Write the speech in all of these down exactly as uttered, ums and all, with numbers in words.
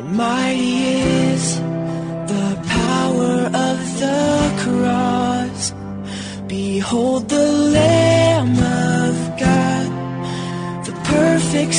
Mighty is the power of the cross. Behold the Lamb of God, the perfect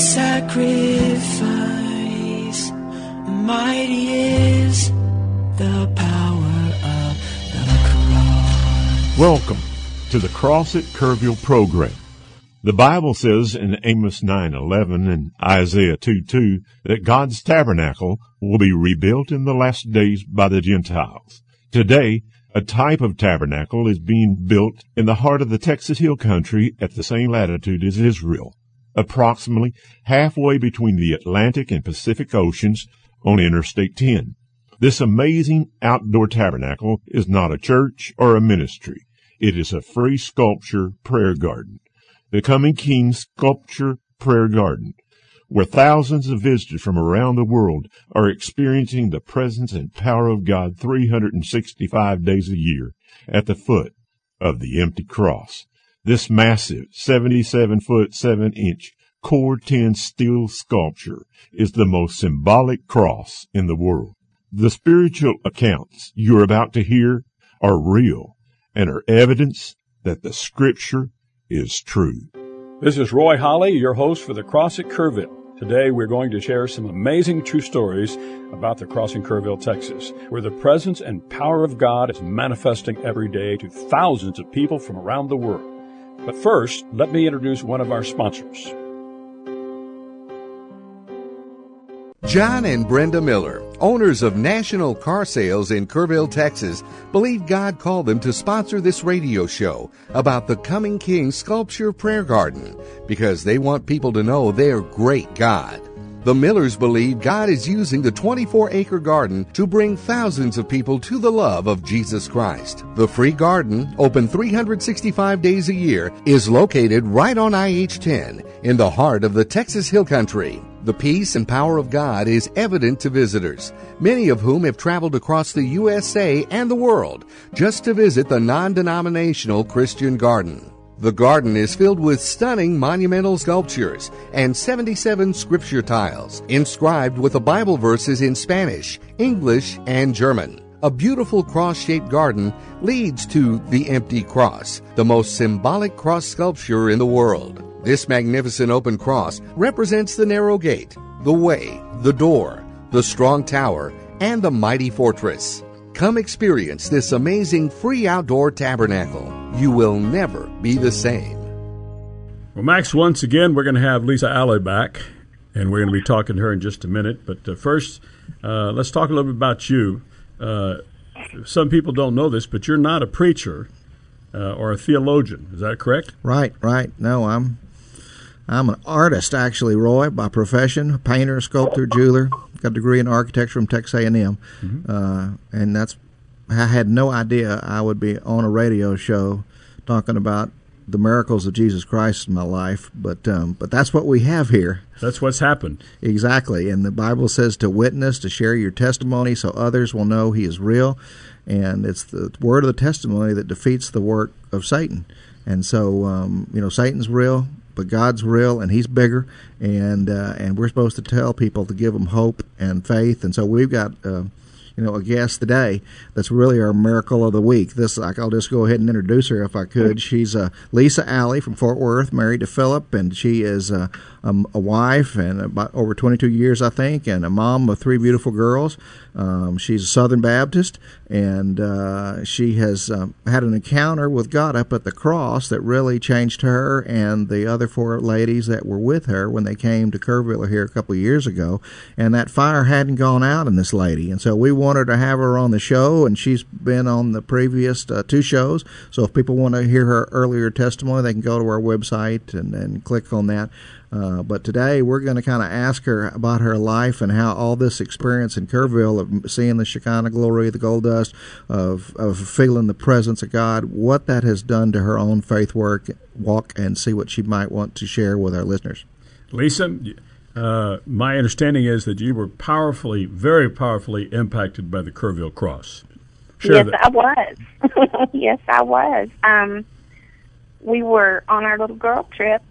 sacrifice. Mighty is the power of the cross. Welcome to the Cross at Kerrville program. The Bible says in Amos nine eleven and Isaiah two two that God's tabernacle will be rebuilt in the last days by the Gentiles. Today, a type of tabernacle is being built in the heart of the Texas Hill Country at the same latitude as Israel, approximately halfway between the Atlantic and Pacific Oceans on Interstate ten. This amazing outdoor tabernacle is not a church or a ministry. It is a free sculpture prayer garden. The Coming King Sculpture Prayer Garden, where thousands of visitors from around the world are experiencing the presence and power of God three hundred sixty-five days a year at the foot of the empty cross. This massive seventy-seven foot seven inch Core ten steel sculpture is the most symbolic cross in the world. The spiritual accounts you're about to hear are real and are evidence that the Scripture is true. This is Roy Holly, your host for the Cross at Kerrville. Today we're going to share some amazing true stories about the Cross in Kerrville, Texas, where the presence and power of God is manifesting every day to thousands of people from around the world. But first, let me introduce one of our sponsors. John and Brenda Miller, owners of National Car Sales in Kerrville, Texas, believe God called them to sponsor this radio show about the Coming King Sculpture Prayer Garden because they want people to know their great God. The Millers believe God is using the twenty-four acre garden to bring thousands of people to the love of Jesus Christ. The free garden, open three hundred sixty-five days a year, is located right on I H ten in the heart of the Texas Hill Country. The peace and power of God is evident to visitors, many of whom have traveled across the U S A and the world just to visit the non-denominational Christian garden. The garden is filled with stunning monumental sculptures and seventy-seven scripture tiles inscribed with the Bible verses in Spanish, English, and German. A beautiful cross-shaped garden leads to the empty cross, the most symbolic cross sculpture in the world. This magnificent open cross represents the narrow gate, the way, the door, the strong tower, and the mighty fortress. Come experience this amazing free outdoor tabernacle. You will never be the same. Well, Max, once again, we're going to have Lisa Alley back, and we're going to be talking to her in just a minute. But uh, first, uh, let's talk a little bit about you. Uh, some people don't know this, but you're not a preacher uh, or a theologian. Is that correct? Right, right. No, I'm I'm an artist, actually, Roy, by profession, painter, sculptor, jeweler. Got a degree in architecture from Texas A and M. Mm-hmm. Uh, and that's, I had no idea I would be on a radio show talking about the miracles of Jesus Christ in my life, but um, but that's what we have here. That's what's happened. Exactly, and the Bible says to witness, to share your testimony so others will know He is real, and it's the word of the testimony that defeats the work of Satan. And so, um, you know, Satan's real, but God's real, and He's bigger, and uh, and we're supposed to tell people to give them hope and faith. And so we've got, uh, you know, a guest today that's really our miracle of the week. This, I'll just go ahead and introduce her if I could. She's uh, Lisa Alley from Fort Worth, married to Philip, and she is uh, um, a wife and about over twenty-two years, I think, and a mom of three beautiful girls. Um, she's a Southern Baptist, and uh, she has um, had an encounter with God up at the cross that really changed her and the other four ladies that were with her when they came to Kerrville here a couple of years ago. And that fire hadn't gone out in this lady, and so we wanted to have her on the show, and she's been on the previous uh, two shows. So if people want to hear her earlier testimony, they can go to our website and, and click on that. Uh, but today we're going to kind of ask her about her life and how all this experience in Kerrville of seeing the Shekinah glory, the gold dust, of of feeling the presence of God, what that has done to her own faith work, walk, and see what she might want to share with our listeners. Lisa, uh, my understanding is that you were powerfully, very powerfully impacted by the Kerrville Cross. Share yes, that. I was. yes, I was. Um, we were on our little girl trip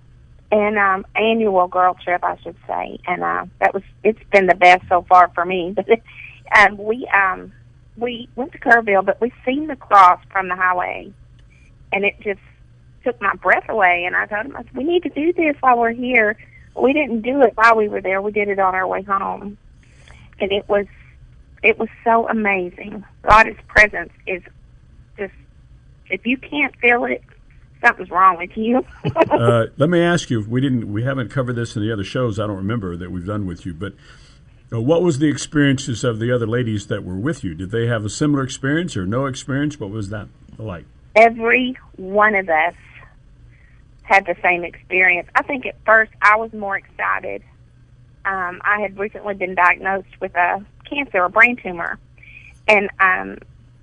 and um, annual girl trip, I should say. And uh, that was it's been the best so far for me. But um, we um, we went to Kerrville, but we seen the cross from the highway, and it just took my breath away. And I told him, I said, we need to do this while we're here. We didn't do it while we were there. We did it on our way home, and it was it was so amazing. God's presence is just, if you can't feel it, something's wrong with you. uh, let me ask you, we didn't, we haven't covered this in the other shows, I don't remember, that we've done with you, but uh, what was the experiences of the other ladies that were with you? Did they have a similar experience or no experience? What was that like? Every one of us had the same experience. I think at first I was more excited. Um, I had recently been diagnosed with a cancer, a brain tumor, and um,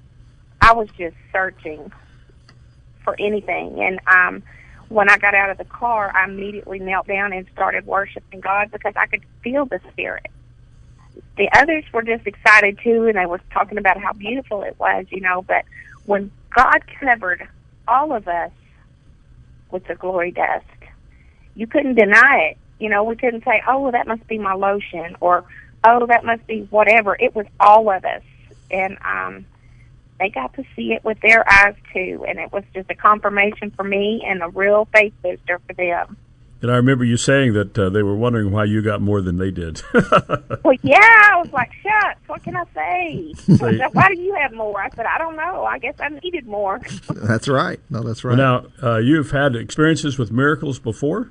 I was just searching for anything. And um, when I got out of the car, I immediately knelt down and started worshiping God because I could feel the Spirit. The others were just excited too, and they were talking about how beautiful it was, you know, but when God covered all of us with the glory dust, you couldn't deny it. You know, we couldn't say, oh, well, that must be my lotion, or, oh, that must be whatever. It was all of us. And um, they got to see it with their eyes, too. And it was just a confirmation for me and a real faith booster for them. And I remember you saying that uh, they were wondering why you got more than they did. Well, yeah, I was like, shucks, what can I say? So, I said, why do you have more? I said, I don't know. I guess I needed more. That's right. No, that's right. Well, now, uh, you've had experiences with miracles before?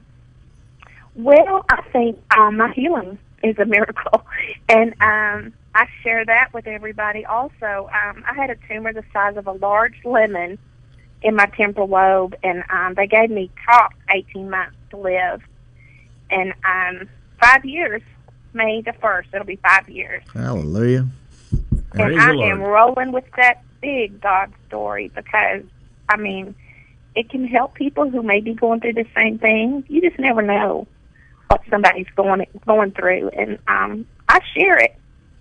Well, I think um, my healing is a miracle, and um, I share that with everybody also. Um, I had a tumor the size of a large lemon in my temporal lobe, and um, they gave me top eighteen months to live, and um, five years, May the first, it'll be five years. Hallelujah. And I am rolling with that big God story because, I mean, it can help people who may be going through the same thing. You just never know what somebody's going going through, and um, I share it.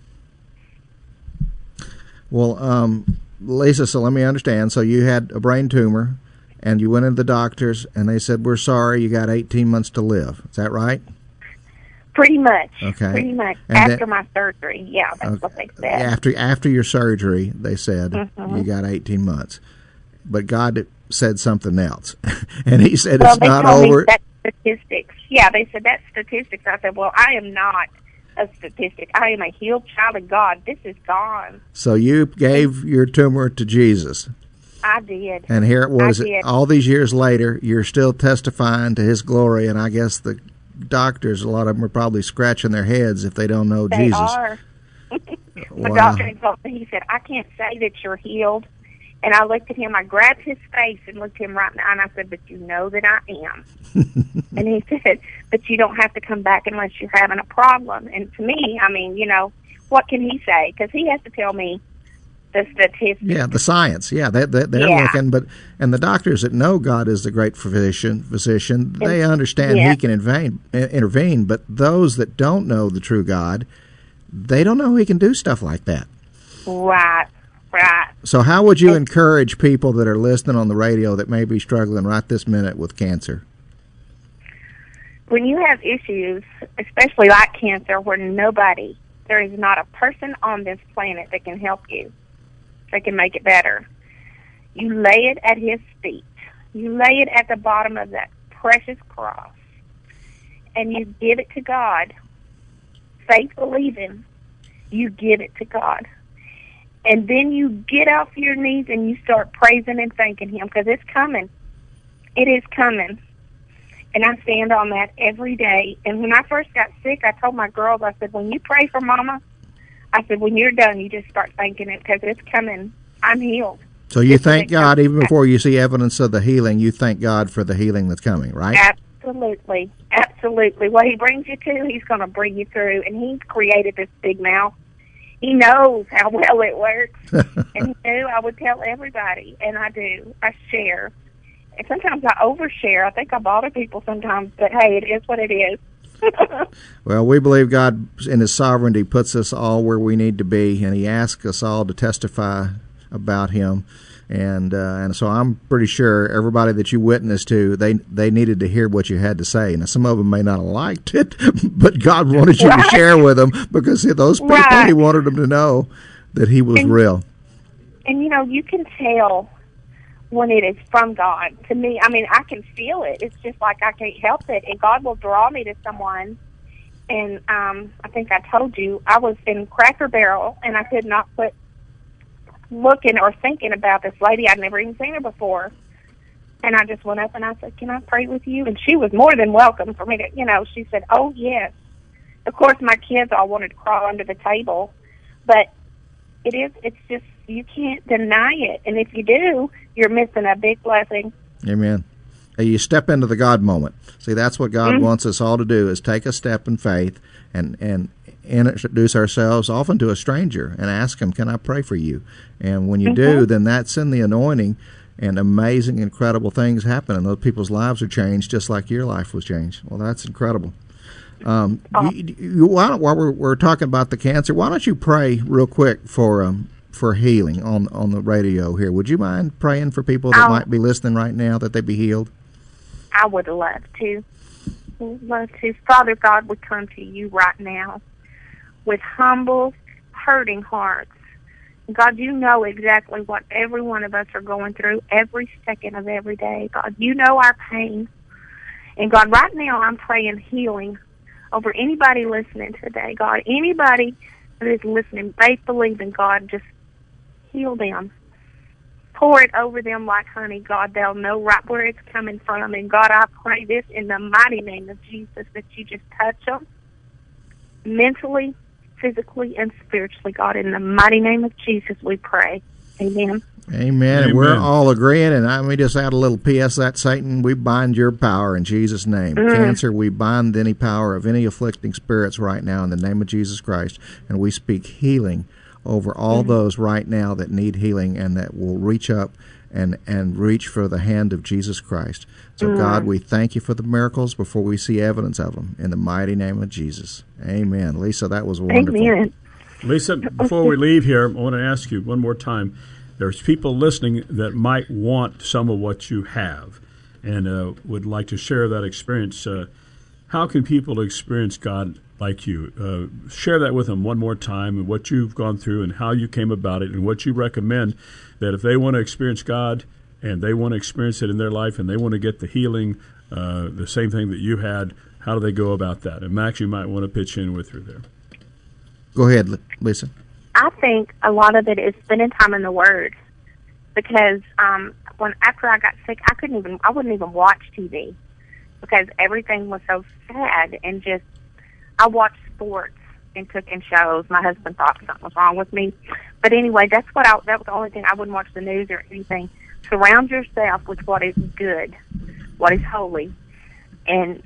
Well, um, Lisa, so let me understand. So you had a brain tumor, and you went into the doctors, and they said, we're sorry, you got eighteen months to live. Is that right? Pretty much. Okay. Pretty much. And after then, my surgery, yeah, that's okay, what they said. After, after your surgery, they said, mm-hmm. you got eighteen months. But God said something else, and he said well, it's not told over. Me that's statistics. Yeah, they said that's statistics. I said, well, I am not a statistic. I am a healed child of God. This is gone. So you gave your tumor to Jesus. I did. And here it was. I did. All these years later, you're still testifying to his glory, and I guess the doctors, a lot of them are probably scratching their heads if they don't know they Jesus. Are. The Wow. doctor told me, he said, I can't say that you're healed. And I looked at him, I grabbed his face and looked him right in the eye, and I said, but you know that I am. And he said, but you don't have to come back unless you're having a problem. And to me, I mean, you know, what can he say? Because he has to tell me the statistics. Yeah, the science. Yeah, they, they, they're Yeah. looking. But and the doctors that know God is the great physician, physician they understand yeah. he can intervene, intervene. But those that don't know the true God, they don't know he can do stuff like that. Right, right. So how would you encourage people that are listening on the radio that may be struggling right this minute with cancer? When you have issues, especially like cancer, where nobody, there is not a person on this planet that can help you, that can make it better, you lay it at his feet. You lay it at the bottom of that precious cross, and you give it to God. Faith believing, you give it to God. And then you get off your knees and you start praising and thanking him, because it's coming. It is coming. And I stand on that every day. And when I first got sick, I told my girls, I said, when you pray for Mama, I said, when you're done, you just start thanking it, because it's coming. I'm healed. So you It's thank gonna God come. even before you see evidence of the healing. You thank God for the healing that's coming, right? Absolutely. Absolutely. What he brings you to, he's going to bring you through. And he created this big mouth. He knows how well it works. And he knew I would tell everybody. And I do. I share. And sometimes I overshare. I think I bother people sometimes. But, hey, it is what it is. Well, we believe God in his sovereignty puts us all where we need to be, and he asks us all to testify about him. And uh, and so I'm pretty sure everybody that you witnessed to, they they needed to hear what you had to say. Now, some of them may not have liked it, but God wanted you right. to share with them, because those people, right. He wanted them to know that He was and, real. And, you know, you can tell when it is from God. To me, I mean, I can feel it. It's just like I can't help it. And God will draw me to someone. And um, I think I told you, I was in Cracker Barrel, and I could not quit looking or thinking about this lady. I'd never even seen her before. And I just went up and I said, can I pray with you? And she was more than welcome for me to, you know, she said, oh, yes. Of course, my kids all wanted to crawl under the table. But it is, it's just, you can't deny it. And if you do, you're missing a big blessing. Amen. You step into the God moment. See, that's what God mm-hmm. wants us all to do, is take a step in faith and, and introduce ourselves often to a stranger and ask him, can I pray for you? And when you mm-hmm. do, then that's in the anointing, and amazing, incredible things happen, and those people's lives are changed just like your life was changed. Well, that's incredible. Um, oh. you, you, why don't, while we're, we're talking about the cancer, why don't you pray real quick for um, for healing on, on the radio here? Would you mind praying for people that oh. might be listening right now, that they be healed? I would love to. Love to. Father God, we come to you right now with humble, hurting hearts. God, you know exactly what every one of us are going through every second of every day. God, you know our pain. And God, right now I'm praying healing over anybody listening today. God, anybody that is listening, faith believing, God, just heal them. Pour it over them like honey, God. They'll know right where it's coming from. And God, I pray this in the mighty name of Jesus, that you just touch them mentally, physically, and spiritually, God. In the mighty name of Jesus, we pray. Amen. Amen. Amen. And we're all agreeing, and let me just add a little P S that Satan, we bind your power in Jesus' name. Mm. Cancer, we bind any power of any afflicting spirits right now in the name of Jesus Christ, and we speak healing over all mm. those right now that need healing and that will reach up and, and reach for the hand of Jesus Christ. So, mm. God, we thank you for the miracles before we see evidence of them. In the mighty name of Jesus. Amen. Lisa, that was wonderful. Amen. Lisa, before we leave here, I want to ask you one more time. There's people listening that might want some of what you have and uh, would like to share that experience. Uh, how can people experience God like you? Uh, share that with them one more time, and what you've gone through and how you came about it, and what you recommend that if they want to experience God and they want to experience it in their life and they want to get the healing, uh, the same thing that you had, how do they go about that? And Max, you might want to pitch in with her there. Go ahead, Lisa. I think a lot of it is spending time in the Word, because um, when after I got sick, I couldn't even, I wouldn't even watch T V because everything was so sad, and just I watched sports and took in shows. My husband thought something was wrong with me, but anyway, that's what I, that was the only thing. I wouldn't watch the news or anything. Surround yourself with what is good, what is holy, and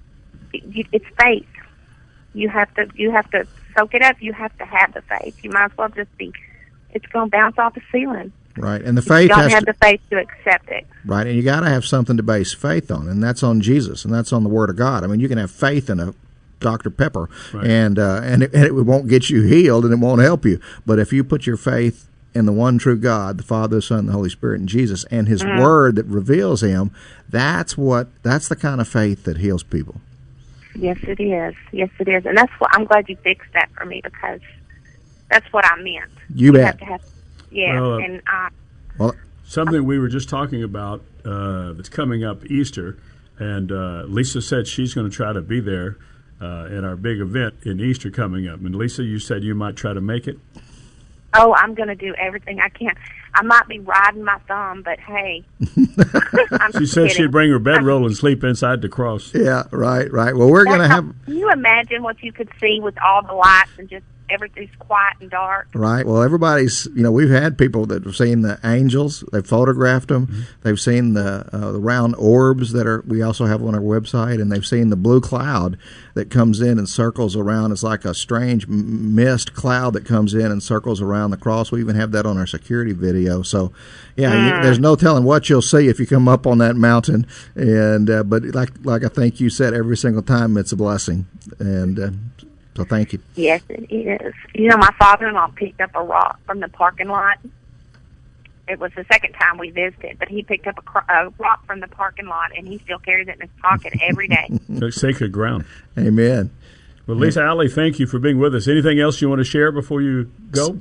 it, it's faith. You have to, you have to soak it up. You have to have the faith. You might as well just be, it's going to bounce off the ceiling. Right, and the faith you has to have to, the faith to accept it. Right, and you got to have something to base faith on, and that's on Jesus, and that's on the Word of God. I mean, you can have faith in a Doctor Pepper, right. and uh, and, it, and it won't get you healed, and it won't help you. But if you put your faith in the one true God, the Father, the Son, and the Holy Spirit, and Jesus, and His mm. Word that reveals Him, that's what that's the kind of faith that heals people. Yes, it is. Yes, it is, and that's what I'm glad you fixed that for me, because that's what I meant. You, you bet. Have to have, yeah, well, uh, and uh, well, something we were just talking about uh, that's coming up Easter, and uh, Lisa said she's going to try to be there uh, at our big event in Easter coming up. And Lisa, you said you might try to make it. Oh, I'm going to do everything I can. I might be riding my thumb, but hey. I'm she said kidding. She'd bring her bedroll and sleep inside the cross. Yeah, right, right. Well, we're going to have... Can you imagine what you could see with all the lights and just everything's quiet and dark? Right. Well, everybody's, you know, we've had people that have seen the angels. They've photographed them. Mm-hmm. They've seen the uh, the round orbs that are, we also have on our website, and they've seen the blue cloud that comes in and circles around. It's like a strange mist cloud that comes in and circles around the cross. We even have that on our security video. So, yeah, mm. you, there's no telling what you'll see if you come up on that mountain. And uh, but like like I think you said, every single time it's a blessing. And uh, so thank you. Yes, it is. You know, my father-in-law picked up a rock from the parking lot, it was the second time we visited, but he picked up a, cro- a rock from the parking lot, and he still carries it in his pocket every day. It's sacred ground. Amen. Well, Lisa Alley, thank you for being with us. Anything else you want to share before you go?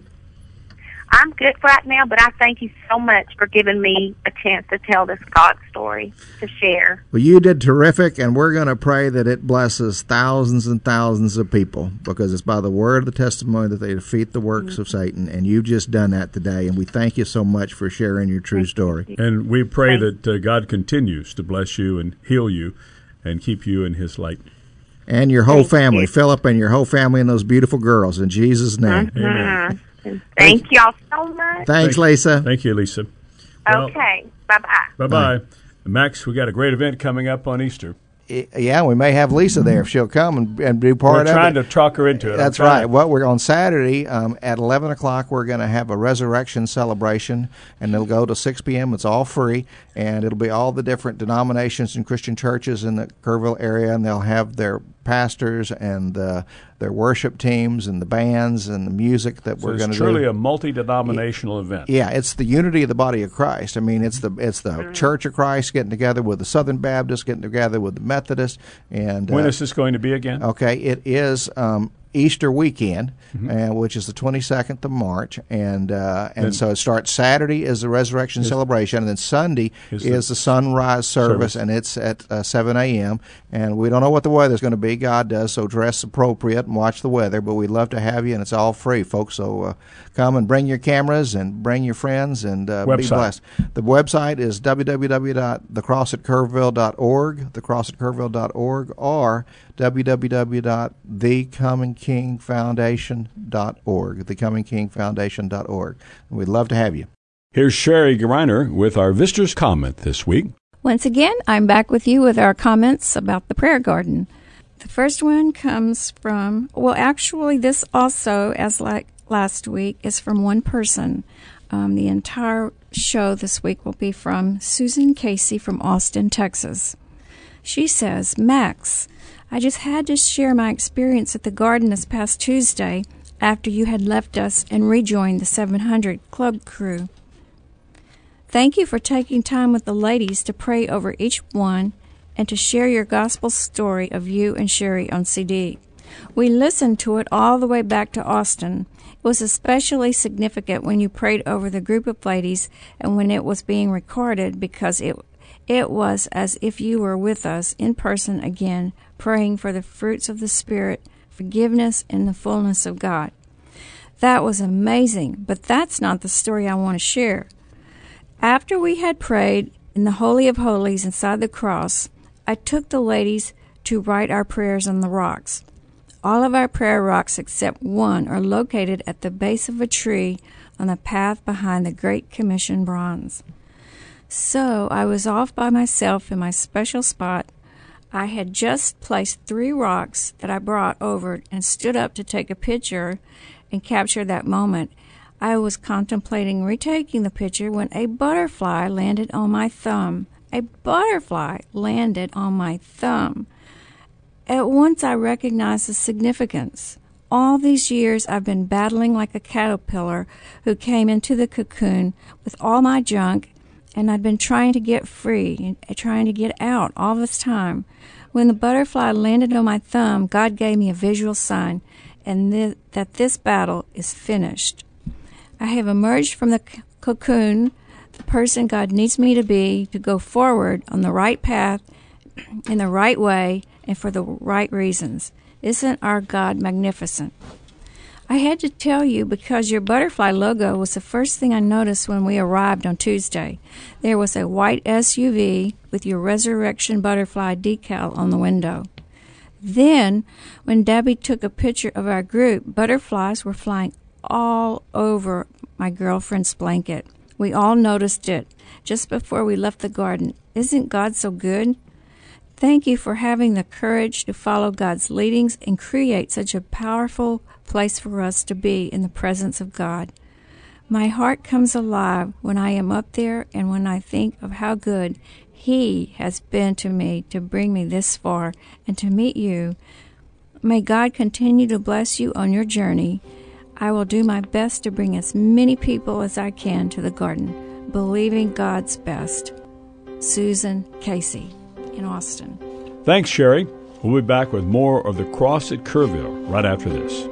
I'm good right now, but I thank you so much for giving me a chance to tell this God story, to share. Well, you did terrific, and we're going to pray that it blesses thousands and thousands of people, because it's by the word of the testimony that they defeat the works mm-hmm. of Satan, and you've just done that today, and we thank you so much for sharing your true thank story. You. And we pray Thanks. that uh, God continues to bless you and heal you and keep you in his light. And your whole Thank family, you. Philip and your whole family and those beautiful girls, in Jesus' name. Mm-hmm. Amen. Thank, Thank y'all so much. Thanks, Thank, Lisa. Thank you, Lisa. Well, Okay, bye-bye. Bye-bye. Bye. Max, we got a great event coming up on Easter. Yeah, we may have Lisa there if she'll come and, and be part We're of it. trying to talk her into it. That's right. Well, we're on Saturday um, at eleven o'clock. We're going to have a resurrection celebration, and it'll go to six p.m. It's all free, and it'll be all the different denominations and Christian churches in the Kerrville area, and they'll have their pastors and uh, their worship teams and the bands and the music that so we're going to do. It's do. truly a multi-denominational event. Yeah, it's the unity of the body of Christ. I mean, it's the it's the Church of Christ getting together with the Southern Baptists, getting together with the Methodists. And when uh, is this going to be again? Okay, it is um, Easter weekend, mm-hmm. uh, which is the twenty-second of March, and uh, and and so it starts Saturday is the resurrection is, celebration, and then Sunday is, is the, the sunrise service, service, and it's at uh, seven a.m. And we don't know what the weather's going to be. God does, so dress appropriate and watch the weather. But we'd love to have you, and it's all free, folks. So uh, come and bring your cameras and bring your friends and uh, be blessed. The website is w w w dot the cross at kerrville dot org, the cross at kerrville dot org, or w w w dot the coming king foundation dot org, the coming king foundation dot org. We'd love to have you. Here's Sherry Greiner with our visitor's comment this week. Once again, I'm back with you with our comments about the prayer garden. The first one comes from, well, actually, this also, as like last week, is from one person. Um, the entire show this week will be from Susan Casey from Austin, Texas. She says, Max, I just had to share my experience at the garden this past Tuesday after you had left us and rejoined the seven hundred Club crew. Thank you for taking time with the ladies to pray over each one and to share your gospel story of you and Sherry on C D. We listened to it all the way back to Austin. It was especially significant when you prayed over the group of ladies and when it was being recorded, because it it was as if you were with us in person again, praying for the fruits of the Spirit, forgiveness, and the fullness of God. That was amazing, but that's not the story I want to share. After we had prayed in the Holy of Holies inside the cross, I took the ladies to write our prayers on the rocks. All of our prayer rocks except one are located at the base of a tree on the path behind the Great Commission bronze. So I was off by myself in my special spot. I had just placed three rocks that I brought over and stood up to take a picture and capture that moment. I was contemplating retaking the picture when a butterfly landed on my thumb. A butterfly landed on my thumb. At once I recognized the significance. All these years I've been battling like a caterpillar who came into the cocoon with all my junk, and I've been trying to get free and trying to get out all this time. When the butterfly landed on my thumb, God gave me a visual sign and th- that this battle is finished. I have emerged from the c- cocoon, the person God needs me to be, to go forward on the right path, in the right way, and for the right reasons. Isn't our God magnificent? I had to tell you because your butterfly logo was the first thing I noticed when we arrived on Tuesday. There was a white S U V with your Resurrection Butterfly decal on the window. Then, when Debbie took a picture of our group, butterflies were flying all over my girlfriend's blanket. We all noticed it just before we left the garden. Isn't God so good? Thank you for having the courage to follow God's leadings and create such a powerful place for us to be in the presence of God. My heart comes alive when I am up there and when I think of how good He has been to me to bring me this far and to meet you. May God continue to bless you on your journey. I will do my best to bring as many people as I can to the garden. believing God's best. Susan Casey in Austin. Thanks, Sherry. We'll be back with more of The Cross at Kerrville right after this.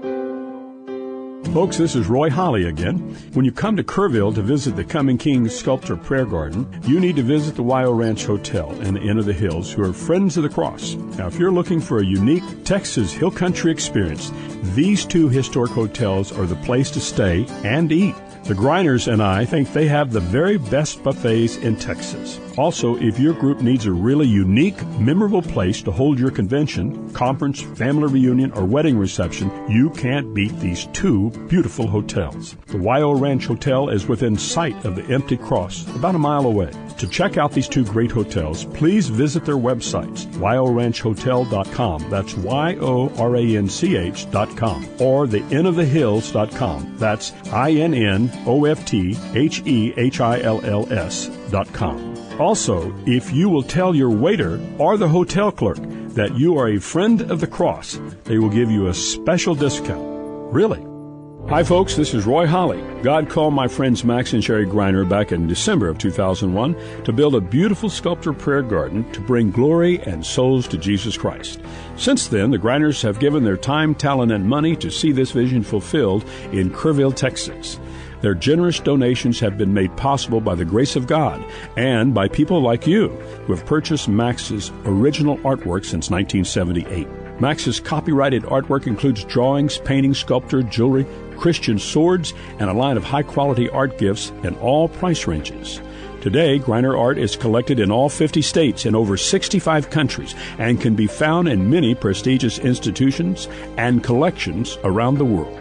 Folks, this is Roy Holly again. When you come to Kerrville to visit the Coming King Sculpture Prayer Garden, you need to visit the Wyo Ranch Hotel and the Inn of the Hills, who are Friends of the Cross. Now, if you're looking for a unique Texas Hill Country experience, these two historic hotels are the place to stay and eat. The Greiners and I think they have the very best buffets in Texas. Also, if your group needs a really unique, memorable place to hold your convention, conference, family reunion, or wedding reception, you can't beat these two beautiful hotels. The Wyo Ranch Hotel is within sight of the Empty Cross, about a mile away. To check out these two great hotels, please visit their websites, wyo ranch hotel dot com, that's Y O R A N C H dot com, or the inn of the hills dot com, that's I N N O F T H E H I L L S dot com. Also, if you will tell your waiter or the hotel clerk that you are a friend of the Cross, they will give you a special discount. Really? Hi, folks. This is Roy Holly. God called my friends Max and Sherry Greiner back in December of two thousand one to build a beautiful sculpture prayer garden to bring glory and souls to Jesus Christ. Since then, the Greiners have given their time, talent, and money to see this vision fulfilled in Kerrville, Texas. Their generous donations have been made possible by the grace of God and by people like you who have purchased Max's original artwork since nineteen seventy-eight. Max's copyrighted artwork includes drawings, paintings, sculpture, jewelry, Christian swords, and a line of high-quality art gifts in all price ranges. Today, Greiner art is collected in all fifty states in over sixty-five countries and can be found in many prestigious institutions and collections around the world.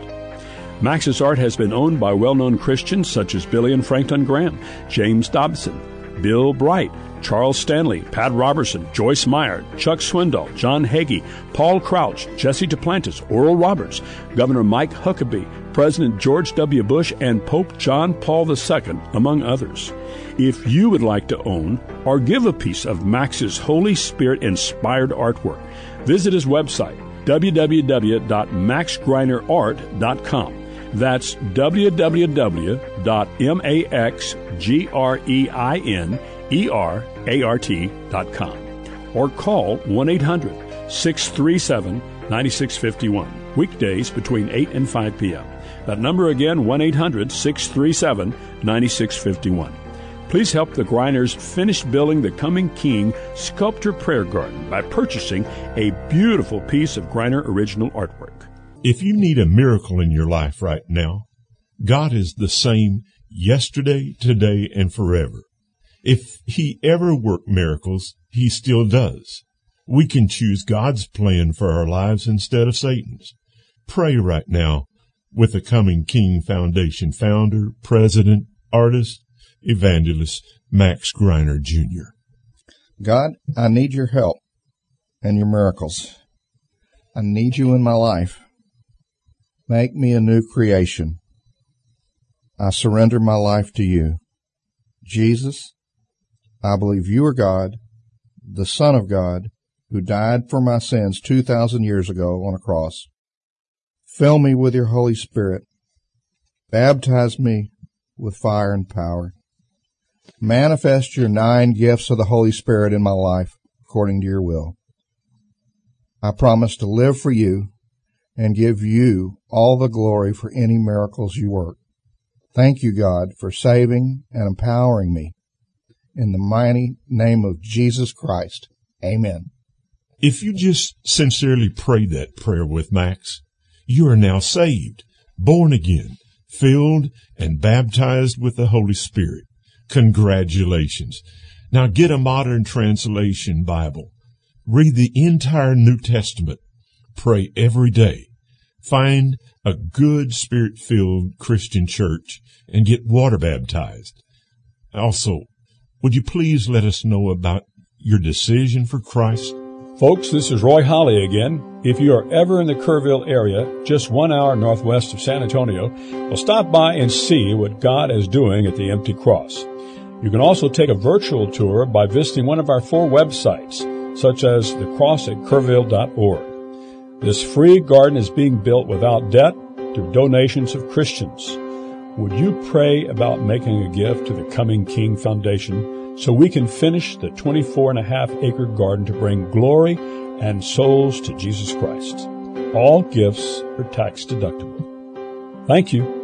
Max's art has been owned by well-known Christians such as Billy and Franklin Graham, James Dobson, Bill Bright, Charles Stanley, Pat Robertson, Joyce Meyer, Chuck Swindoll, John Hagee, Paul Crouch, Jesse Duplantis, Oral Roberts, Governor Mike Huckabee, President George W. Bush, and Pope John Paul the Second, among others. If you would like to own or give a piece of Max's Holy Spirit-inspired artwork, visit his website, w w w dot max greiner art dot com. That's w w w dot max greiner art dot com, or call one eight hundred six three seven nine six five one, weekdays between eight and five p.m. That number again, one eight hundred six three seven nine six five one. Please help the Greiners finish building the Coming King Sculpture Prayer Garden by purchasing a beautiful piece of Greiner original artwork. If you need a miracle in your life right now, God is the same yesterday, today, and forever. If he ever worked miracles, he still does. We can choose God's plan for our lives instead of Satan's. Pray right now with the Coming King Foundation founder, president, artist, evangelist, Max Greiner, Junior God, I need your help and your miracles. I need you in my life. Make me a new creation. I surrender my life to you. Jesus, I believe you are God, the Son of God, who died for my sins two thousand years ago on a cross. Fill me with your Holy Spirit. Baptize me with fire and power. Manifest your nine gifts of the Holy Spirit in my life according to your will. I promise to live for you and give you all the glory for any miracles you work. Thank you, God, for saving and empowering me. In the mighty name of Jesus Christ, amen. If you just sincerely pray that prayer with Max, you are now saved, born again, filled and baptized with the Holy Spirit. Congratulations. Now get a modern translation Bible. Read the entire New Testament. Pray every day. Find a good Spirit-filled Christian church and get water baptized. Also, would you please let us know about your decision for Christ? Folks, this is Roy Holly again. If you are ever in the Kerrville area, just one hour northwest of San Antonio, well, stop by and see what God is doing at the Empty Cross. You can also take a virtual tour by visiting one of our four websites, such as the cross at kerrville dot org. This free garden is being built without debt through donations of Christians. would you pray about making a gift to the Coming King Foundation so we can finish the twenty-four and a half acre garden to bring glory and souls to Jesus Christ? All gifts are tax deductible. Thank you.